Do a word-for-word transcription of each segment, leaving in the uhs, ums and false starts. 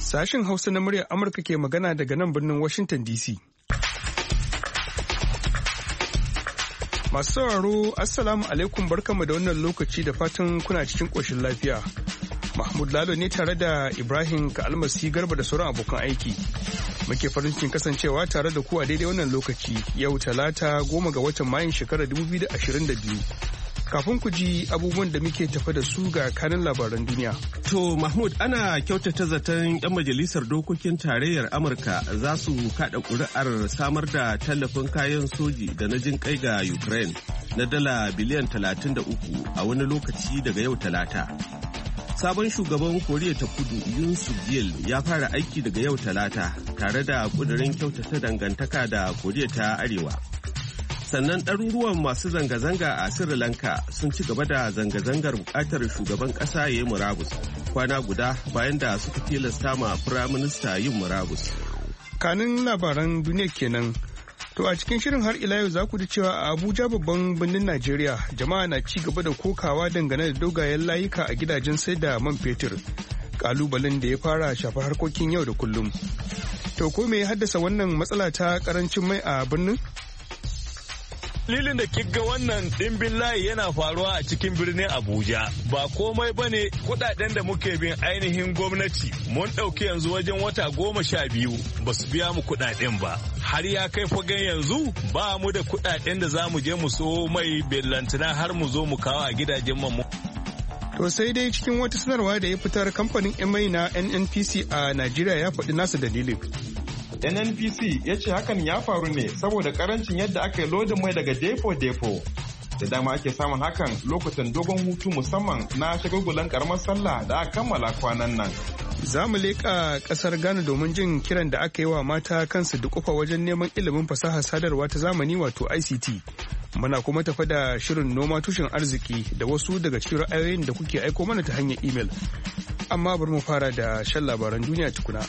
Sashen Hausa na muryar Amurka ke magana daga nan birnin Washington D C. Masu sauraro, Assalamu alaikum, barkanmu da wannan lokaci da fatan kuna cikin ƙoshin lafiya. Mahmud Lalo ne tare da Ibrahim Ka'almasi Garba da sauran abokan aiki. Muke farin cikin kasancewa tare da ku a daidai wannan lokaci yau Talata goma ga watan Mayun shekarar dubu biyu da ashirin da biyu. Kafin ku ji abubuwan da muke tafa da su ga kanin labaran duniya. To Mahmud, ana kyautata zaton 'yan majalisar dokokin tarayyar Amurka za su kaɗa ƙuri'ar samar da tallafin kayan soji da na jin kai ga Ukraine na dala biliyan talatin da uku a wani lokaci daga yau Talata. Sabon shugaban Koriya ta Kudu Yoon Suk Yeol ya fara aiki daga yau Talata tare da ƙudurin kyautata dangantaka da Koriya ta Arewa. Sannan ɗaruruwan masu zanga-zanga a Sri Lanka sun ci gaba da zanga-zangar buƙatar shugaban ƙasa ya yi murabus kwana guda bayan da suka tilasta ma firaminista yin murabus. Kanin labaran duniya kenan. To a cikin shirin har ila yau za ku ji cewa a Abuja babban birnin Najeriya jama'a na ci gaba da kokawa dangane da dogayen layuka a gidajen sai da man fetur. Kalubalen da ya fara shafa harkokin yau da kullum. To ko me ya haddasa wannan matsala ta karancin mai a birnin? Dalilin da kigga wannan dimbin layi yana faruwa a cikin birnin Abuja ba komai bane kudaden da muke bin ainihin gwamnati mun dauki yanzu wajen wata goma sha biyu ba su biya mu kudaden ba har ya kai fagen yanzu ba mu da kudaden da za mu je mu so mai bellantana har mu zo mu kawo a gidajen mu. To sai dai cikin wata sanarwa da ya fitar kamfanin mai na N N P C a Najeriya ya faɗi nasa dalilin. N N P C ya ce hakan ya faru ne saboda karancin yadda aka yi lodin mai daga depo-depo. Da dama ake samun hakan lokutan dogon hutu musamman na shagulgulan karamar sallah da aka kammala kwanan nan. Za mu leƙa ƙasar Ghana domin jin kiran da aka yi wa mata kansu dukufa wajen neman ilimin fasahar sadarwa ta zamani wato I C T. Muna kuma tafa da shirin noma tushen arziki da wasu daga cikin ra'ayoyin da kuke aiko mana ta hanyar imel. Amma bari mu fara da shan labaran duniya tukuna.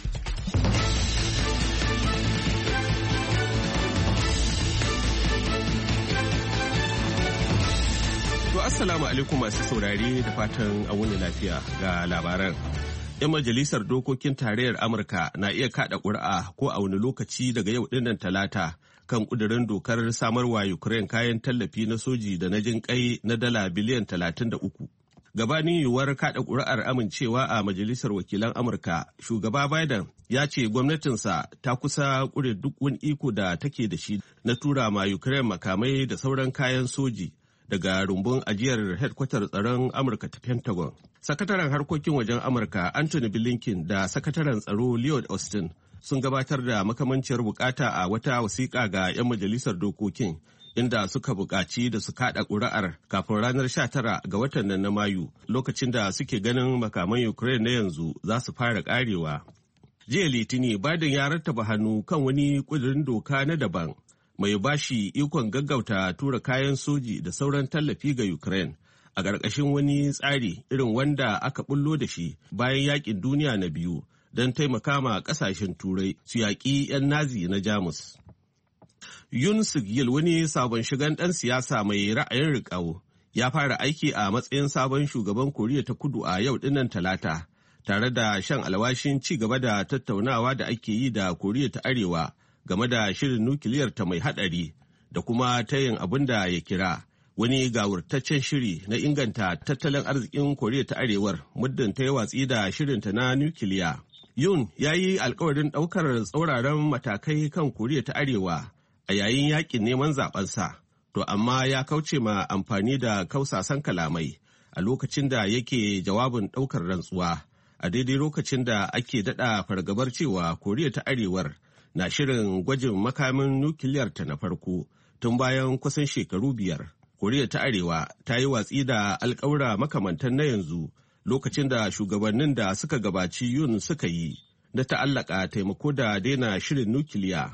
Assalamu alaikum masu saurare da fatan a wuni lafiya ga labaran. 'Yan majalisar dokokin tarayyar Amurka na iya kada ƙuri'a ko a wani lokaci daga yau dinnan Talata kan ƙudurin dokar samarwa Ukraine kayan tallafi na soji da na jin kai na dala biliyan talatin da uku. Gabanin yiwuwar kada ƙuri'ar amincewa a majalisar wakilan Amurka, shugaba Biden ya ce gwamnatinsa ta kusa ƙure duk wani iko da take da shi na tura ma Ukraine makamai da sauran kayan soji daga rumbun ajiyar hedkwatar tsaron Amurka ta Pentagon. Sakataren harkokin wajen Amurka Anthony Blinken da sakataren tsaro Lloyd Austin sun gabatar da makamanciyar bukata a wata wasiƙa ga 'yan majalisar dokokin inda suka buƙaci da su kaɗa ƙuri'ar kafin ranar sha tara ga watan nan na Mayu lokacin da suke ganin makaman Ukraine na yanzu za su fara ƙarewa. Jiya Litini Biden ya rattaba hannu kan wani ƙudurin doka na daban mai bashi ikon gaggauta tura kayan soji da sauran tallafi ga Ukraine a ƙarƙashin wani tsari irin wanda aka bullo da shi bayan yaƙin duniya na biyu don taimaka ma ƙasashen turai su yaƙi 'yan Nazi na Jamus. Yoon Suk Yeol, wani sabon shigan ɗan siyasa mai ra'ayin riƙau, ya fara aiki a matsayin sabon shugaban Koriya ta Kudu a yau dinnan Talata, tare da shan alwashin ci gaba da tattaunawa da ake yi da Koriya ta Arewa game da shirin nukiliyar ta mai hadari da kuma ta yin abin da ya kira wani gawurtaccen shiri na inganta tattalin arzikin Koriya ta Arewar muddin ta yi watsi da shirinta na nukiliya. Yoon ya yi alkawarin ɗaukar tsauraran matakai kan Koriya ta Arewa a yayin yakin neman zaɓensa, to amma ya kauce ma amfani da kausasan kalamai a lokacin da yake jawabin ɗaukar rantsuwa a daidai lokacin da ake daɗa fargabar cewa Koriya ta Arewar na shirin gwajin makamin nukiliyar ta na farko tun bayan kusan shekaru biyar. Koriya ta Arewa ta yi watsi da alƙawura makamantan na yanzu lokacin da shugabannin da suka gabaci Yoon suka yi na ta'allaka taimako da daina shirin nukiliya.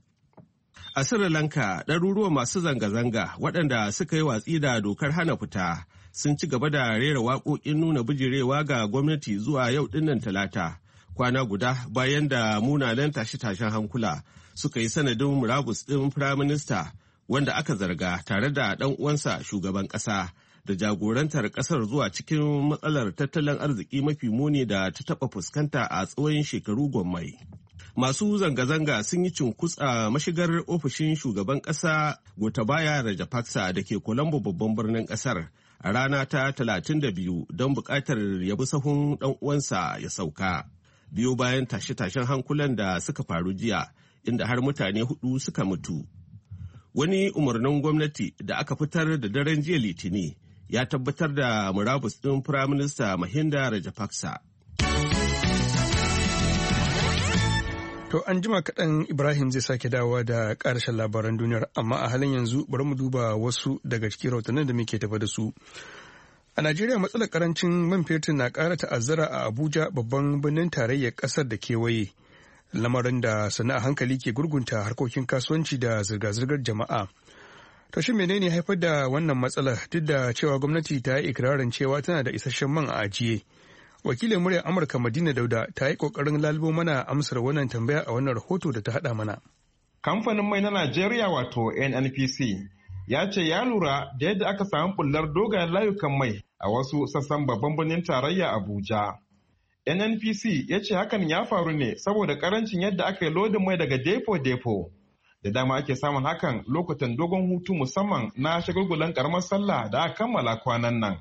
A Sri Lanka, ɗaruruwan masu zanga-zanga waɗanda suka yi watsi da dokar hana fita sun ci gaba da rera waƙoƙin nuna bijirewa ga gwamnati zuwa yau ɗinnan Talata. Kwana guda bayan da munanan tashe-tashen hankula suka yi sanadin murabus ɗin firaminista wanda aka zarga tare da ɗan uwansa shugaban ƙasa da jagorantar ƙasar zuwa cikin matsalar tattalin arziki mafi muni da ta taɓa fuskanta a tsawon shekaru gwammai. Masu zanga-zanga sun yi cunkusa mashigar ofishin shugaban ƙasa Gotabaya Rajapaksa da ke Colombo babban birnin ƙasar a rana ta talatin da biyu don buƙatar ya bi sahun ɗan uwansa ya sauka. Biyo bayan tashe-tashen hankulan da suka faru jiya, inda har mutane hudu suka mutu. Wani umarnin gwamnati da aka fitar da daren jiya Litini ya tabbatar da murabus ɗin Firaminista Mahinda Rajapaksa. To an jima kaɗan Ibrahim zai sake dawowa da ƙarshen labaran duniyar, amma a halin yanzu bari mu duba wasu daga cikin rahotannin da muke tafa da su. A Najeriya matsalar karancin man fetur na ƙara ta'azzara a Abuja babban birnin tarayyar ƙasar da kewaye. Lamarin da sana a hankali ke gurgunta harkokin kasuwanci da zirga-zirgar jama'a. To shi menene haifar da wannan matsalar duk da cewa gwamnati ta yi ikirarin cewa tana da isasshen man a ajiye? Wakilin muryar Amurka Madina Dauda ta yi ƙoƙarin lalubo mana amsar wannan tambaya a wannan rahoto da ta haɗa mana. Kamfanin mai na Najeriya wato N N P C ya ce ya lura da yadda aka samu bullar dogayen layukan mai a wasu sassan babban birnin tarayya Abuja. N N P C ya ce hakan ya faru ne saboda karancin yadda aka yi lodin mai daga depo-depo. Da dama ake samun hakan lokutan dogon hutu musamman na shagulgulan karamar sallah da aka kammala kwanan nan.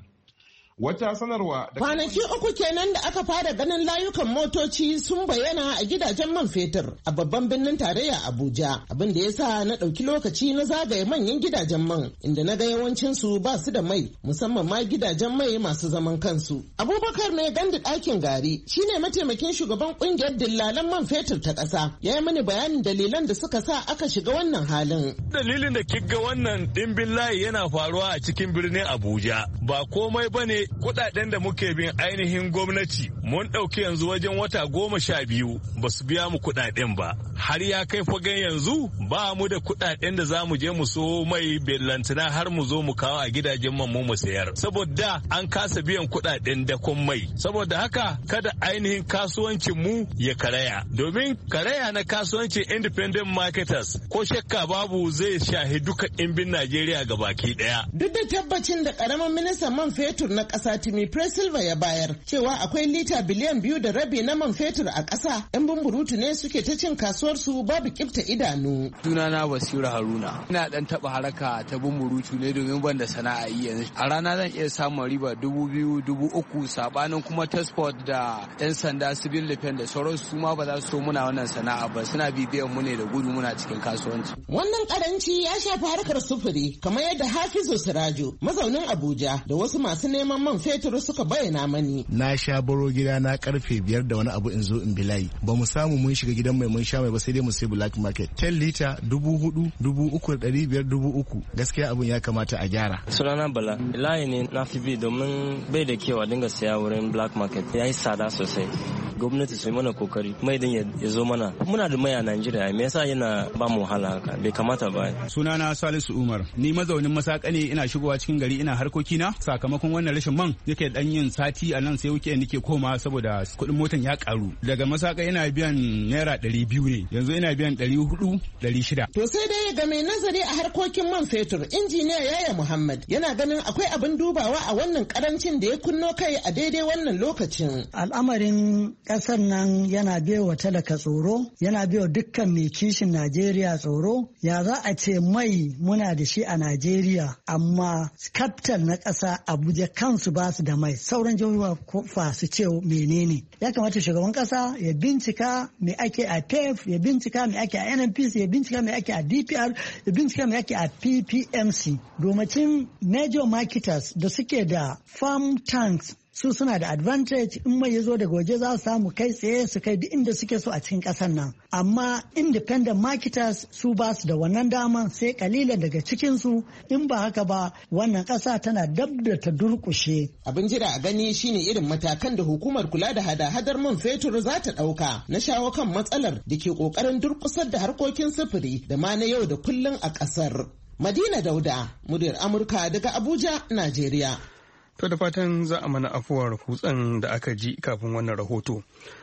Wata sanarwa da kwanaki uku kenan da aka fara ganin layukan motoci sun bayyana a gidajen man fetur a babban birnin tarayya Abuja, abin da ya sa na ɗauki lokaci na zagaye manyan gidajen man inda na ga yawancin su ba su da mai, musamman ma gidajen mai masu zaman kansu. Abubakar mai gandu ɗakin gari shine mataimakin shugaban ƙungiyar dillalan man fetur ta ƙasa, ya yi mini bayanin dalilan da suka sa aka shiga wannan halin. Dalilin da kigga wannan ɗimbin layi yana faruwa a cikin birnin Abuja ba komai bane kudaden da muke bin ainihin gwamnati mun ɗauki yanzu wajen wata goma sha biyu ba su biya mu kudaden ba, har ya kai fagen yanzu ba mu da kudaden da za mu je mu so mai bellantana har mu zo mu kawo a gidajen man mu sayar, saboda an kasa biyan kudaden dakon mai. Saboda haka kada ainihin kasuwancin mu ya karaya, domin karaya na kasuwancin independent marketers ko shakka babu zai shahi duka ɗimbin Najeriya gabaki ɗaya. Duk da tabbacin da ƙaramin ministan man fetur na ƙasa Timi Presilva ya bayar cewa akwai lita biliyan biyu da rabi na man fetur a ƙasa, 'yan bumburutu ne suke ta cin kasuwar su babu kifta idanu. Sunana Basiru Haruna, ina dan taba haraka ta bumburutu ne domin ban da sana'a yi yanzu. A rana zan iya samun riba dubu biyu dubu uku, sabanin kuma transport da 'yan sanda civil defense da sauran su ma ba za su so muna wannan sana'a ba, suna bibiyan mu ne da gudu muna cikin kasuwanci. Wannan karanci ya shafi harkar sufuri kamar yadda Hafizu Sirajo mazaunin Abuja da wasu masu neman man fetur suka bayyana mani. Na sha baro gida na karfe biyar da wani abu in zo in bilayi. Ba mu samu mun shiga gidan mai mun sha mai ba sai dai mu sai black market. ten lita dubu hudu, dubu uku da ɗari biyar, dubu uku. Gaskiya abun ya kamata a gyara. Sunana Bala. Layi ne na fi bi domin bai da kyau a dinga saya wurin black market. Ya yi tsada sosai. Gwamnati su yi mana kokari mai din ya zo mana. Muna da mai a Najeriya, me yasa yana ba mu wahala haka? Bai kamata ba. Sunana Salisu Umar. Ni mazaunin Masaka ne, ina shigowa cikin gari ina harkokina sakamakon wannan rashin man yake dan yin sati a nan sai wuke nake koma saboda kuɗin motan ya karu. Daga Masaka ina biyan naira ɗari biyu ne, yanzu ina biyan ɗari hudu, ɗari shida. To sai dai ga mai nazari a harkokin man fetur, injiniya Yaya Muhammad yana ganin akwai abin dubawa a wannan karancin da ya kunno kai a daidai wannan lokacin. Al'amarin ƙasar nan yana biyo talaka tsoro, yana biyo dukkan mai kishin Najeriya tsoro. Ya za a ce mai muna da shi a Najeriya amma capital na ƙasa Abuja kansu ba su da mai, sauran jihohi fa su ce menene. Ya kamata shugaban ƙasa ya bincika me ake a P E F, ya bincika me ake a N N P C, ya bincika me ake a D P R, ya bincika me ake a P P M C. Domacin major marketers da suke da farm tanks su suna da advantage, in mai ya zo daga waje za su samu kai tsaye su kai duk inda suke so a cikin ƙasar nan. Amma independent marketers su ba su da wannan dama, sai kalilan daga cikin su. In ba haka ba wannan ƙasa tana dab da ta durƙushe. Abin jira a gani shine irin matakan da hukumar kula da hada-hadar man fetur za ta ɗauka na shawo kan matsalar da ke ƙoƙarin durƙusar da harkokin sufuri da ma na yau da kullum a ƙasar. Madina Dauda, muryar Amurka daga Abuja, Najeriya. To da fatan za a mana afuwar kutsen da aka ji kafin wannan rahoto.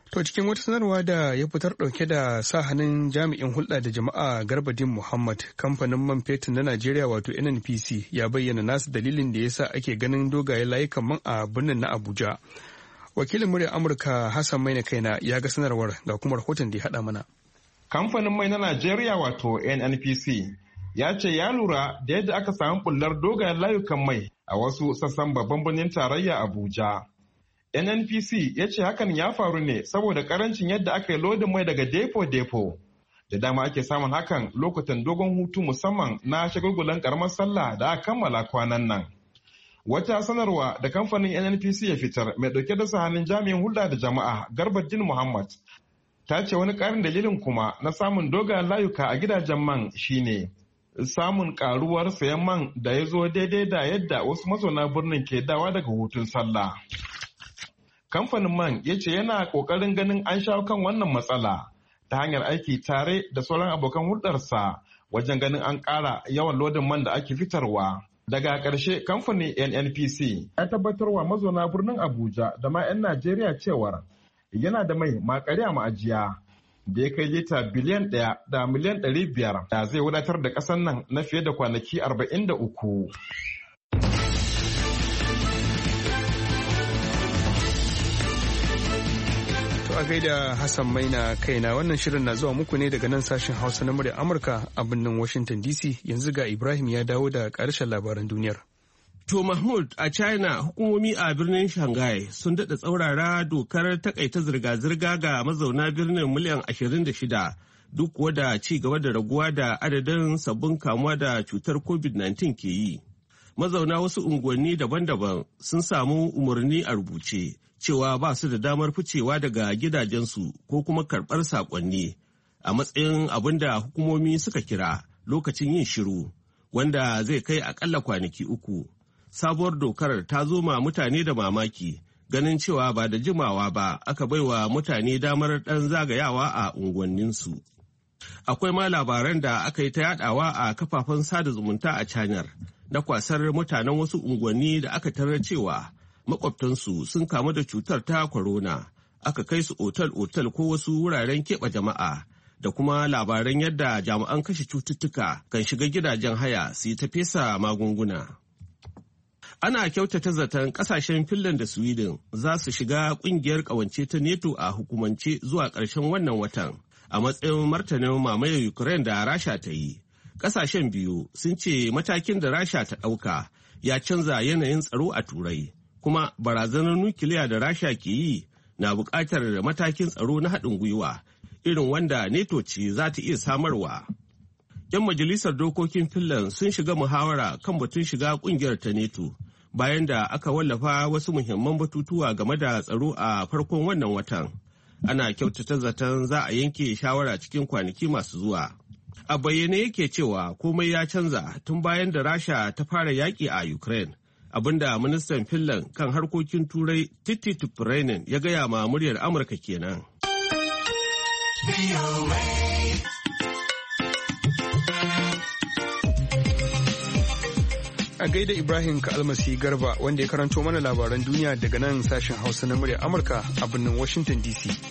To cikin wata sanarwa da ya fitar ɗauke da sa hannun jami'in hulɗa da jama'a Garbadin Muhammad, kamfanin man fetur na Najeriya wato N N P C ya bayyana nasu dalilin da yasa ake ganin dogayen layukan man a birnin na Abuja. Wakilin muryar Amurka Hassan Maina Kaina ya ga sanarwar, ga kuma rahoton da ya haɗa mana. Kamfanin mai na Najeriya wato N N P C ya ce ya lura da yadda aka samu bullar dogayen layukan mai a wasu sassan babban birnin tarayya Abuja. N N P C ya ce hakan ya faru ne saboda karancin yadda aka yi lodin mai daga depo-depo. Da dama ake samun hakan lokutan dogon hutu musamman na shagulgulan karamar sallah da aka kammala kwanan nan. Wata sanarwa da kamfanin N N P C ya fitar mai dauke da sahanin jami'in hulɗa da jama'a Garbadin Muhammad ta ce wani ƙarin dalilin kuma na samun dogayen layuka a gidajen man shine samun karuwar sayan man da ya zo daidai da yadda wasu mazauna birnin ke dawa daga hutun sallah. Kamfanin man ya ce yana ƙoƙarin ganin an shawo kan wannan matsala ta hanyar aiki tare da sauran abokan hulɗarsa wajen ganin an ƙara yawan lodin man da ake fitarwa. Daga ƙarshe kamfanin N N P C ya tabbatarwa mazauna birnin Abuja da ma 'yan Najeriya cewar yana da mai makare a ma'ajiya da ya kai lita biliyan ɗaya da miliyan ɗari biyar da zai wadatar da ƙasar nan na fiye da kwanaki arba'in da uku. A gaida Hassan Maina Kaina, wannan shirin na zuwa muku ne daga nan sashen Hausa na murya Amurka a birnin Washington D C. Yanzu ga Ibrahim ya dawo da ƙarshen labaran duniyar. To Mahmud, a China hukumomi a birnin Shanghai sun daɗa tsaurara dokar takaita zirga-zirga ga mazauna birnin miliyan ashirin da shida duk kuwa da ci gaba da raguwa da adadin sabbin kamuwa da cutar covid nineteen ke yi. Mazauna wasu unguwanni daban-daban sun samu umarni a rubuce cewa ba su da damar ficewa daga gidajensu ko kuma karɓar saƙonni a matsayin abin da hukumomi suka kira lokacin yin shiru, wanda zai kai aƙalla kwanaki uku. Sabuwar dokar ta zo ma mutane da mamaki, ganin cewa ba da jimawa ba aka baiwa mutane damar ɗan zagayawa a unguwanninsu. Akwai ma labaran da aka yi ta yadawa a kafafen sada zumunta a Chanyar na kwasar mutanen wasu unguwanni da aka tarar cewa makwabtansu sun kamu da cutar ta corona, aka kai su otal-otal ko wasu wuraren keɓe jama'a, da kuma labaran yadda jami'an kashe cututtuka kan shiga gidajen haya su yi ta fesa magunguna. Ana kyautata zaton kasashen Finland da Sweden za su shiga kungiyar ƙawance ta NATO a hukumance zuwa ƙarshen wannan watan a matsayin martanin mamayar Ukraine da Rasha ta yi. Kasashen biyu sun ce matakin da Rasha ta ɗauka ya canza yanayin tsaro a Turai. Kuma barazanar nukiliya da Rasha ke yi na buƙatar matakin tsaro na haɗin gwiwa irin wanda NATO ce za ta iya samarwa. 'Yan majalisar dokokin Finland sun shiga muhawara kan batun shiga ƙungiyar ta NATO bayan da aka wallafa wasu muhimman batutuwa game da tsaro a farkon wannan watan. Ana kyautata zaton za a yanke shawara cikin kwanaki masu zuwa. A bayyane yake cewa komai ya canza tun bayan da Rasha ta fara yaƙi a Ukraine. Abinda ministan Finland kan harkokin turai Tytti Tuppurainen ya gaya ma muryar Amurka kenan. A gaida Ibrahim Ka'almasi Garba wanda ya karanto mana labaran duniya daga nan sashen Hausa na muryar Amurka a birnin Washington D C.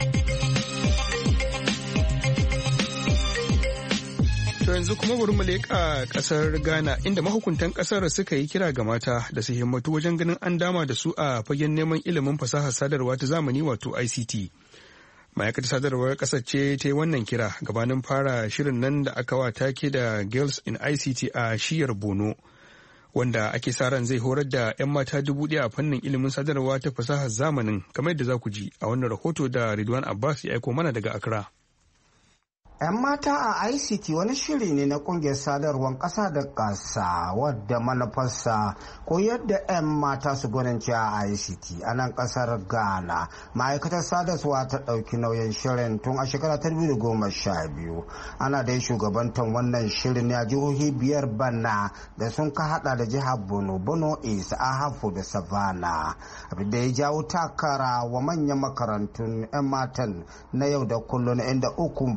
To yanzu kuma bari mu leƙa ƙasar Ghana inda mahukuntan ƙasar suka yi kira ga mata da su himmatu wajen ganin an dama da su a fagen neman ilimin fasahar sadarwa ta zamani wato I C T. Ma'aikatar sadarwar ƙasar ce ta yi wannan kira gabanin fara shirin nan da aka wa take da Girls in I C T a shiyar Bono, wanda ake sa ran zai horar da 'yan mata dubu ɗaya a fannin ilimin sadarwa ta fasahar zamanin, kamar yadda za ku ji a wannan rahoto da Ridwan Abbas ya aiko mana daga Accra. 'Yan mata a I C T wani shiri ne na kungiyar sadarwar ƙasa da ƙasa wadda manufarsa koyar da 'yan mata su gwaninci a I C T a nan ƙasar Ghana. Ma'aikatar sadarwa ta ɗauki nauyin shirin tun a shekara ta biyu da goma sha biyu. Ana dai shugabantar wannan shirin a jihohi biyar bana da sun ka hada da jihar Bono, Bono East, Ahafo da Savannah. Abin da ya jawo takara wa manyan makarantun 'yan matan na yau da kullum inda ukun farko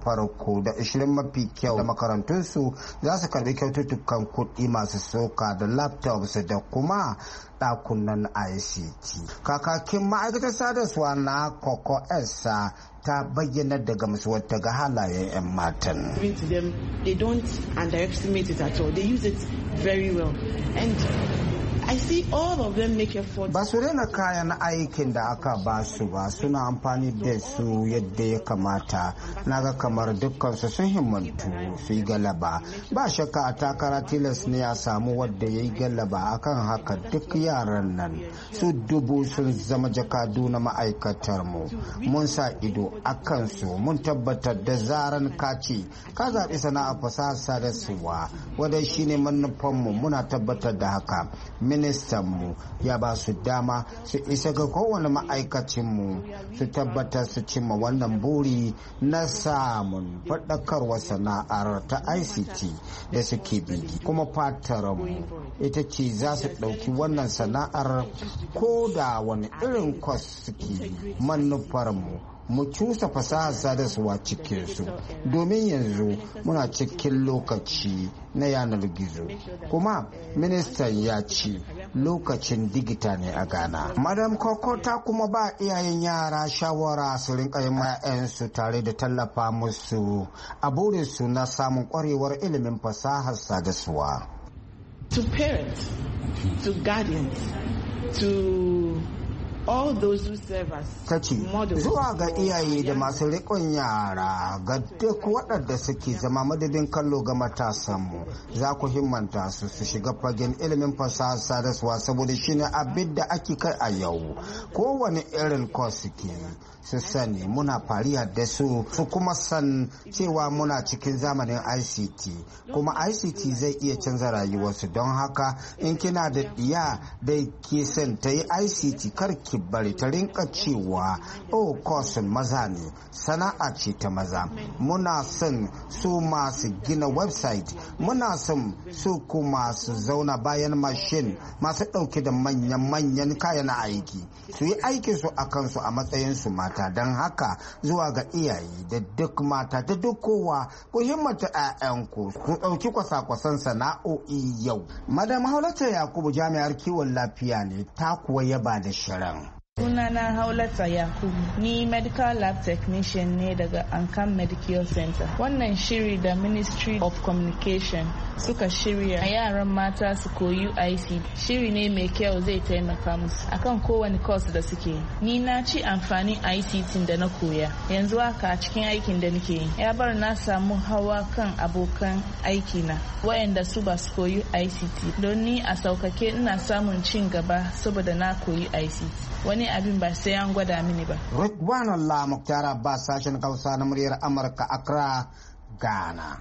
uku da ashirin mafi kyau da makarantunsu za su karbi kyaututtukan kuɗi masu soka da laptops da kuma ɗakunan I C T. Kakakin ma'aikatar sadarwa na Koko Esa ta bayyana da gamsuwarta ga halayen 'yan matan. They don't underestimate it at all. They use it very well. And I see all of them make effort. Ba su rena kayan aikin da aka ba su ba, suna amfani da su yadda ya kamata. Naga kamar dukkansu sun himmantu su yi galaba. Ba shakka a takara tilas ne a samu wadda ya yi galaba, akan haka duk yaran nan su dubu sun zama jakadu na ma'aikatar mu. Mun sa ido a kansu, mun tabbatar da zaran kaci ka zaɓi sana'a fasahar sadarwa wadda shine manufanmu, muna tabbatar da haka. Ministanmu ya ba su dama su isa ga kowane ma'aikacinmu su tabbatar su cimma wannan buri na samun faɗakarwa sana'ar ta I C T da suke bigi. Kuma fatarmu ita ce za su ɗauki wannan sana'ar ko da wani irin kwas suke. Manufarmu mu cusa fasahar sadarwa cikinsu, domin yanzu muna cikin lokaci na yanar gizo, kuma ministan ya ce lokacin digita ne a Ghana. Madam Koko ta kuma ba iyayen yara shawara su rinka yin ƴaƴansu tare da tallafa musu a burinsu na samun kwarewar ilimin fasahar sadarwa. To parents, to guardians, to all those who serve us. Ta ce, zuwa ga iyaye da masu riƙon yara, ga duk waɗanda suke zama madadin kallo ga matasanmu, za ku himmanta su su shiga fagen ilimin fasahar sadarwa saboda shine abin da ake kai a yau. Kowane irin kwas suke su sani muna fariya da su, su kuma san cewa muna cikin zamanin I C T, kuma I C T zai iya canza rayuwarsu. Don haka in kina da ɗiya da ke son ta yi I C T, kar ki bari ta rinka cewa oh kosin maza ne, sana'a ce ta maza. Muna son su masu gina website, muna son su kuma su zauna bayan mashin masu ɗauke da manyan-manyan kayan aiki, su yi aikinsu a kansu a matsayinsu mata. Don haka zuwa ga iyaye da duk mata da duk kowa, ku himmata 'ya'yanku ku ɗauki kwasa-kwasan sana'o'i yau. Madam Haulata Yakubu jami'ar kiwon lafiya ne, ta kuwa yaba da shirin. Sunana Haulata Yakubu, ni medical lab technician ne daga Ankam Medical Center. Wannan shiri da Ministry of Communication suka shirya a yaran mata su koyi I C T. Shiri ne mai kyau, zai taimaka musu akan kowane course da suke. Ni na ci amfani I C T da na koya. Yanzu haka a cikin aikin da nake yi, ya bar na samu hawa kan abokan aiki na wayanda su ba su koyi I C T. Don ni a saukake ina samun cin gaba saboda na koyi I C T. Wani abin ba sai an gwada mini ba. Ridwan Allah Muktar Abbas, sashen Hausa na muryar Amurka, Accra, Ghana.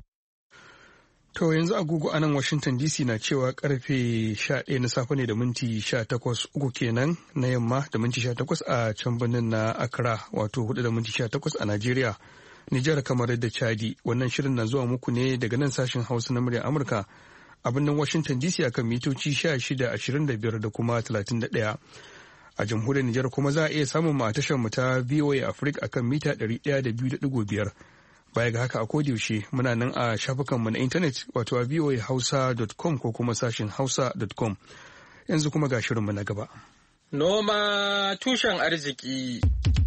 To yanzu agogo a nan Washington D C na cewa karfe sha ɗaya na safe ne da minti sha takwas, uku kenan na yamma da minti sha takwas a can birnin na Accra, wato hudu da minti sha takwas a Najeriya, Nijar, kamar da Chadi. Wannan shirin na zuwa muku ne daga nan sashen Hausa na muryar Amurka a birnin Washington D C akan mitoci sha shida, ashirin da biyar da kuma talatin da ɗaya. A jamhuriyar Nijar kuma za a iya samun mu a tashar mu ta V O A Africa akan mita ɗari ɗaya da biyu da ɗigo biyar. Baya ga haka a yaushe muna nan a shafukanmu na intanet, wato a voa hausa dot com ko kuma sashin hausa dot com. Yanzu kuma ga shirinmu na gaba. Noma tushen arziki.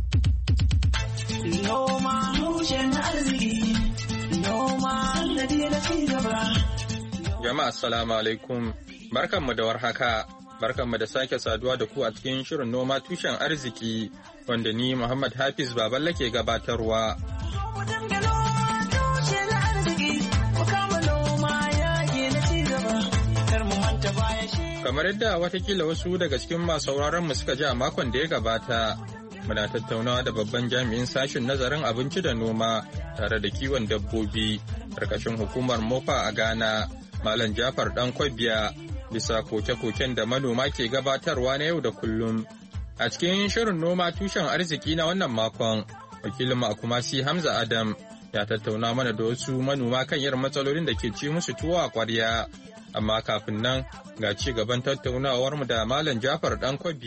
Noma tushen arziki. Noma sannadi na ci gaba. Jama'a assalamu alaikum. Barkanmu da warhaka. Barkanmu da sake saduwa da ku a cikin shirin noma tushen arziki wanda ni Muhammad Hafiz Baballe ke gabatarwa. Kamar yadda watakila wasu daga cikin masu sauraron mu suka ji a makon da ya gabata, muna tattaunawa da babban jami'in sashen nazarin abinci da noma tare da kiwon dabbobi ƙarƙashin hukumar mofa a Ghana, Malam Jafar Dan Kwabiya, bisa koke-koken da manoma ke gabatarwa na yau da kullum. A cikin shirin noma tushen arziki na wannan makon, wakilin a Kumasi Hamza Adam ya tattauna mana da wasu manoma kan irin matsalolin da ke ci musu tuwo a ƙwarya. Amma kafin nan ga ci gaban tattaunawar mu da Malam Jafar Dan Kwabiya.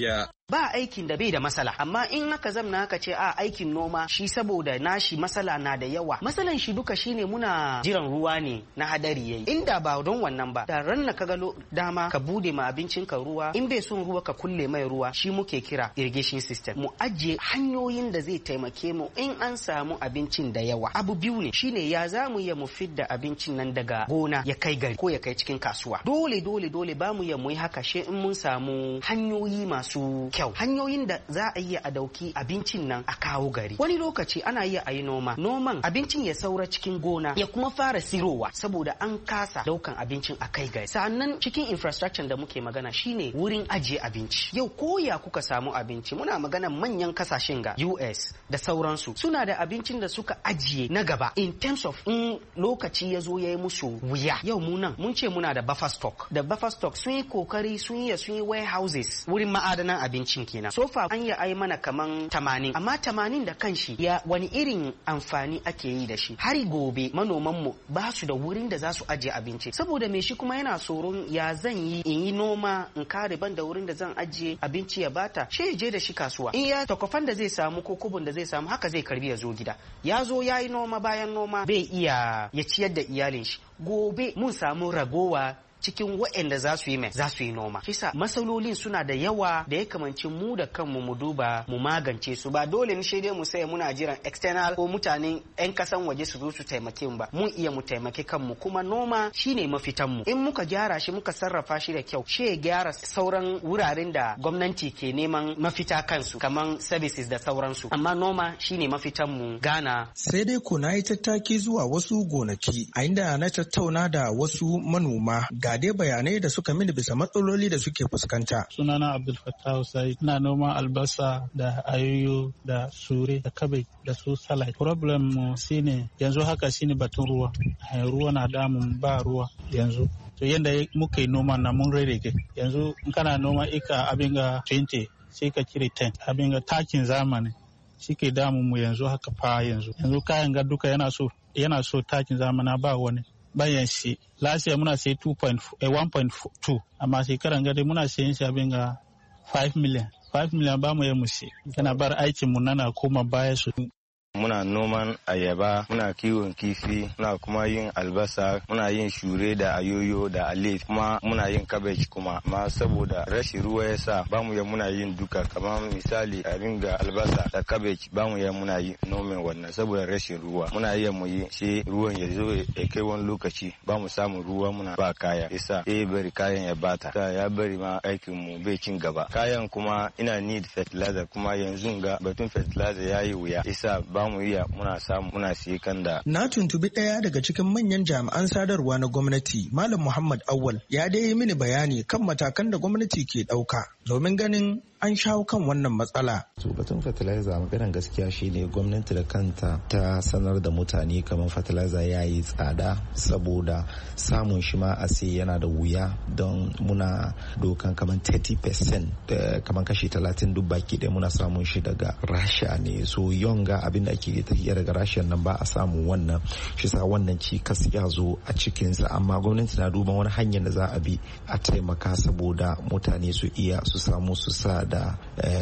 ba aikin da bai da masala, amma in aka zamna aka ce a aikin noma shi saboda nashi masala na da yawa, masalan shi duka shine muna jiran ruwa ne na hadari yayi. Inda ba don wannan ba, da ran na kaga dama ka bude ma abincin ka ruwa, in bai son ruwa ka kulle mai ruwa, shi muke kira irrigation system. Mu ajiye hanyoyin da zai taimake mu in an samu abincin da yawa. Abu biyu ne, shine ya zamu iya mu fidda abincin nan daga gona ya kai gari ko ya kai cikin kasuwa. Dole dole dole ba mu iya mu yi haka she in mun samu hanyoyi masu kyau, hanyoyin da za a iya a dauki abincin nan a kawo gari. Wani lokaci ana iya a yi noma, noman abincin ya saura cikin gona ya kuma fara sirowa saboda an kasa daukan abincin a kai gari. Sannan cikin infrastructure da muke magana shine wurin ajiye abinci. Yau koya kuka samu abinci, muna magana manyan kasashen ga U S da sauransu suna da abincin da suka ajiye na gaba in terms of in lokaci ya zo ya yi musu wuya. Yau mu nan mun ce muna da buffer stock, da buffer stock sun yi kokari sun yi sun yi warehouses wurin ma'adanan abincin kenan. So far an yi ai mana kaman tamanin, amma tamanin da kanshi ya wani irin amfani ake yi da shi. Har gobe manoman mu ba su da wurin da za su ajiye abinci, saboda me shi kuma yana tsoron ya zan yi in yi noma in kare ban da wurin da zan ajiye abinci ya bata, shi je da shi kasuwa. In ya takofan da zai samu ko kubun da zai samu haka zai karbi ya zo gida. Ya zo ya yi noma, bayan noma bai iya ya ciyar da iyalin shi. Gobe mun samu ragowa cikin waɗanda za su yi mai za su yi noma. Fisa masalolin suna da yawa da ya kamanci mu da kanmu mu duba mu magance su. Ba dole ni shaidai mu sai muna jiran external ko mutanen yan kasan waje su zo su taimake mu ba. Mun iya mu taimake kanmu, kuma noma shine mafitan mu. In muka gyara shi muka sarrafa shi da kyau, shi ya gyara sauran wuraren da gwamnati ke neman mafita kansu kaman services da sauransu. Amma noma shine mafitan mu Ghana. Sai dai ko na yi tattaki zuwa wasu gonaki a inda na tattauna da wasu manoma ga dai bayanai da suka mini bisa matsaloli da suke fuskanta. Sunana Abdul Fattah Hussein, ina noma albasa da ayoyo da sure da kabe da su salad. Problem mu shine yanzu haka shine batun ruwa. Ruwa na damun ba ruwa yanzu. To yanda muka yi noma na mun rage. Yanzu in kana noma ika abin ga twenty sai ka cire ten. Abin ga takin zamani shi ke damun mu yanzu haka fa yanzu. Yanzu kayan ga duka yana so yana so takin zamana ba wani. Bayan shi last year muna sai one point two, amma shekaran gade muna sayin shi abin ga five million. five million ba mu yi mushi, yana bar aikin mu nana koma baya su. Muna noman ayaba, muna kiwon kifi, muna kuma yin albasa, muna yin shure da ayoyo da alif, kuma muna yin cabbage kuma. Ma saboda rashin ruwa yasa ba mu ya muna yin duka, kamar misali a ringa albasa da cabbage ba mu ya muna yin nomin wannan saboda rashin ruwa. Muna iya mu yi shi ruwan ya zo ya kai wani lokaci ba mu samu ruwa muna ba kaya. Yasa eh bari kayan ya bata. Ta ya bari ma aikin mu bai cin gaba. Kayan kuma ina need fertilizer, kuma yanzu ga batun fertilizer yayi wuya. Yasa ba mu iya muna samu muna siye kan da. Na tuntubi ɗaya daga cikin manyan jami'an sadarwa na gwamnati, Malam Muhammad Awal, ya dai yi mini bayani kan matakan da gwamnati ke ɗauka domin ganin an shawo kan wannan matsala. To batun fertilizer maganar gaskiya shine gwamnati da kanta ta sanar da mutane kamar fertilizer ya yi tsada, saboda samun shi ma a sai yana da wuya, don muna dokan kamar thirty percent kamar kashi talatin duk baki ɗaya muna samun shi daga Rasha ne. So yonga abin da ake tafiya daga Rasha nan ba a samu wannan, shi sa wannan cikas ya zo a cikinsa, amma gwamnati na duban wani hanyar da za a bi a taimaka saboda mutane su iya su samu su sa da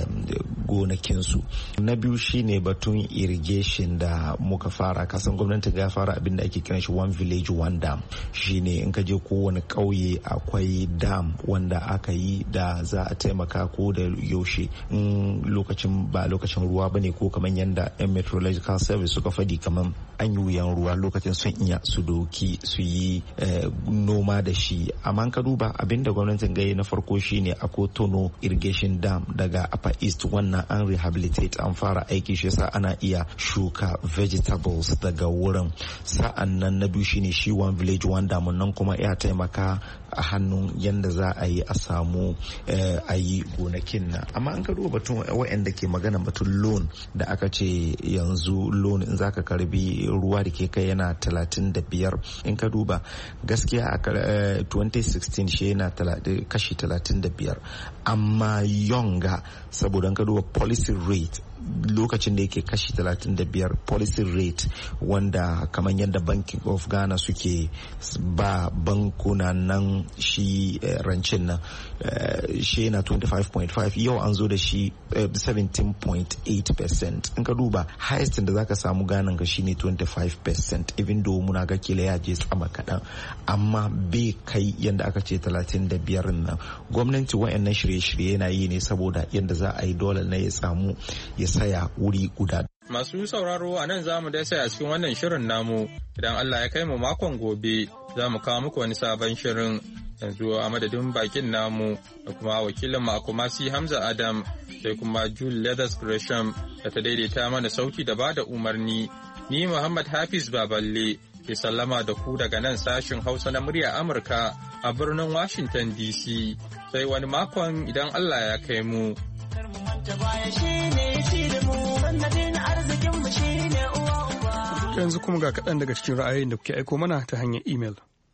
gonakinsu. Na biyu shine batun irrigation da muka fara. Kasan gwamnati ga fara abin da ake kiran shi one village one dam. Shine in ka je kowane ƙauye akwai dam wanda aka yi da za a taimaka ko da yaushe in lokacin ba lokacin ruwa bane, ko kamar yanda yan meteorological service suka fadi kamar an yi wuyan ruwa lokacin sun iya su doki su yi noma da shi. Amma ka duba abin da gwamnatin ga na farko shine a Kotono irrigation dam daga Upper East, wannan an rehabilitate an fara aiki, shi yasa ana iya shuka vegetables daga wurin. Sa'an nan na biyu shine shi one village one dam nan kuma ya taimaka a hannun yanda za a yi a samu a yi gonakin nan. Amma an ka duba batun waɗanda ke magana batun loan da aka ce yanzu loan in zaka karbi ruwa da ke kai yana talatin da biyar, in ka duba gaskiya a twenty sixteen shi yana kashi talatin da biyar, amma yonga saboda ka duba policy rate lokacin da yake kashi talatin da biyar policy rate wanda kamar yadda Bank of Ghana suke ba bankuna nan shi rancin nan shi na twenty-five point five, yau an zo da shi seventeen point eight percent. In ka duba highest da zaka samu Ghana ga shine twenty-five percent, even though muna ga kila ya je tsama kaɗan, amma bai kai yadda aka ce talatin da biyar nan. Gwamnati wa'annan shirye-shirye yana yi ne saboda yadda za a yi dole na ya samu ya saya wuri guda. Masu sauraro a nan za mu dai sai a cikin wannan shirin namu, idan Allah ya kai mu makon gobe za mu kawo muku wani sabon shirin. Yanzu a madadin bakin namu da kuma wakilin mu a Kumasi Hamza Adam sai kuma Julie Leathers Gresham da ta daidaita mana sauti da bada umarni. Ni Muhammad Hafiz Baballe ke sallama da ku daga nan sashin Hausa na murya Amurka a birnin Washington D C. Sai wani makon idan Allah ya kai mu. Yanzu kuma ga kaɗan daga cikin ra'ayoyin da kuke aiko mana ta hanyar imel.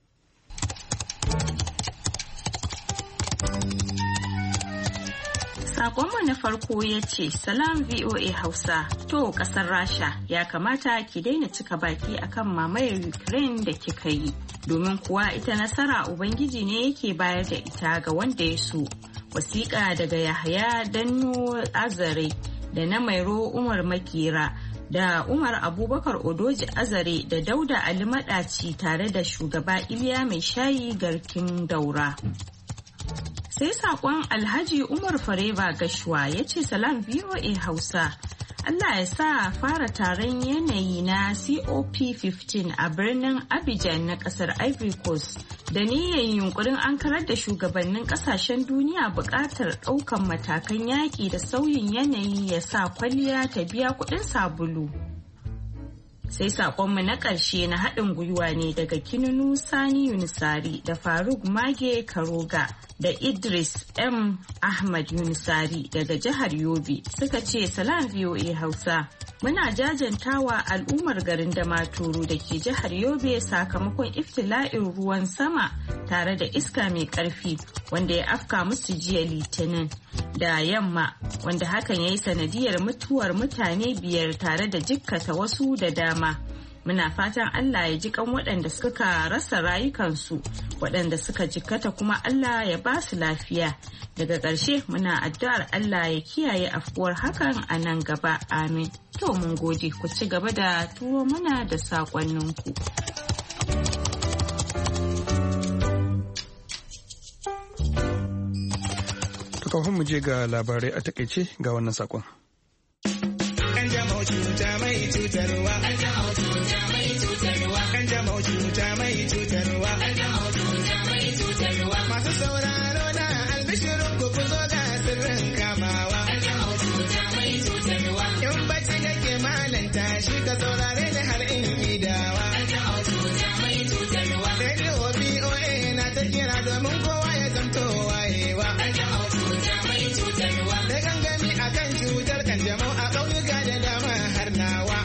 Sakonmu na farko ya ce, Salam V O A Hausa, to kasar Rasha ya kamata ki daina cika baki akan mamayar Ukraine da kika yi, domin kuwa ita nasara Ubangiji ne yake bayar da ita ga wanda ya so. Wasiƙa daga Yahaya Danno Azare da na Mairo Umar Makera da Umar Abubakar Odoji Azare da Dauda Ali Madaci tare da shugaba Iliya Mai Shayi Garkin Daura. Sai saƙon Alhaji Umar Fareba Gashwa ya ce Salam V O A Hausa. Allah ya sa fara taron yanayi na C O P fifteen a birnin Abidjan na ƙasar Ivory Coast da niyyar yunkurin ankarar da shugabannin ƙasashen duniya buƙatar ɗaukan matakan yaƙi da sauyin yanayi ya sa kwalliya ta biya kuɗin sabulu. Sai saƙonmu na ƙarshe na haɗin gwiwa ne daga Kinunu Sani Yunusari da Faruk Mage Karoga da Idris M. Ahmad Yunusari daga jihar Yobe suka ce Salam V O A Hausa. Muna jajantawa al'ummar garin Damaturu da ke jihar Yobe sakamakon iftila'in ruwan sama tare da iska mai ƙarfi wanda ya afka musu jiya Litinin da yamma, wanda hakan ya yi sanadiyar mutuwar mutane biyar tare da jikkata wasu da dama. Muna fatan Allah ya ji kan waɗanda suka rasa rayukansu, waɗanda suka jikkata kuma Allah ya ba su lafiya. Daga ƙarshe muna addu'ar Allah ya kiyaye afkuwar hakan a nan gaba. Amin. To mun gode, ku ci gaba da turo mana da saƙonninku. To kafin mu je ga labarai a takaice ga wannan saƙon. Kanjamau cuta mai cutarwa. Kanjamau cuta mai cutarwa. Kanjamau cuta mai cutarwa. Kanjamau cuta mai cutarwa. Masu sauraro na albishirin ku ku zo ga sirrin kamawa. Kanjamau cuta mai cutarwa. In bacci kake malanta shi ka saurare ni har in idawa. Kanjamau cuta mai cutarwa. Radio V O A na ta kira domin kowa ya zamto wayewa. Kanjamau cuta mai cutarwa. Da gangami akan cutar kanjamau a ƙauyuka da dama har nawa.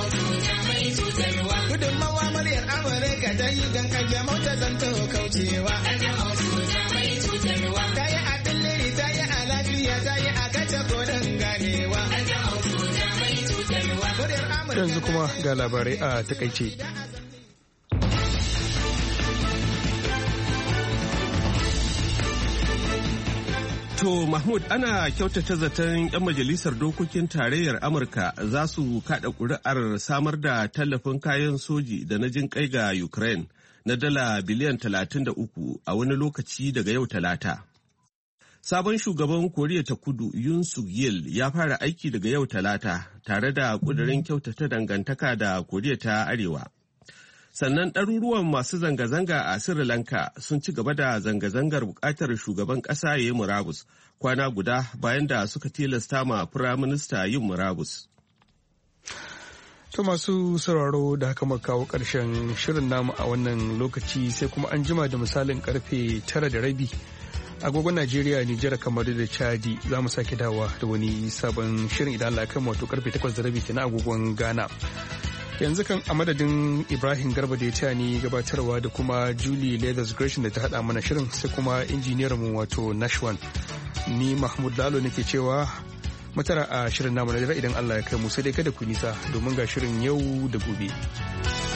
Gudunmawa muryar Amurka ta yi don kanjamau ta zanto kaucewa. Ta yi a billiri, ta yi a lafiya, ta yi a kace kodin ganewa. Yanzu kuma ga labarai a takaice. To Mahmud, ana kyautata zaton 'yan majalisar dokokin tarayyar Amurka za su kada ƙuri'ar samar da tallafin kayan soji da na jin kai ga Ukraine na dala biliyan talatin da uku a wani lokaci daga yau Talata. Sabon shugaban Koriya ta Kudu Yoon Suk Yeol ya fara aiki daga yau Talata tare da ƙudurin kyautata dangantaka da Koriya ta Arewa. Sannan ɗaruruwan masu zanga-zanga a Sri Lanka sun ci gaba da zanga-zangar buƙatar shugaban ƙasa ya yi murabus kwana guda bayan da suka tilasta ma firaminista yin murabus. To masu sauraro da haka muka kawo ƙarshen shirin namu a wannan lokaci sai kuma an jima da misalin karfe tara da rabi agogon Najeriya, Nijar, kamar da Chadi za mu sake dawa da wani sabon shirin idan Allah ya kai wato karfe takwas da rabi kenan agogon Ghana. Yanzu kan a madadin Ibrahim Garba da ya taya ni gabatarwa da kuma Julie Leathers Gresham da ta haɗa mana shirin sai kuma injiniyar mu wato Nashwan. Ni Mahmud Lalo nake cewa Matara a shirin namu na dare idan Allah ya kai mu sai dai kada ku nisa domin ga shirin yau da gobe.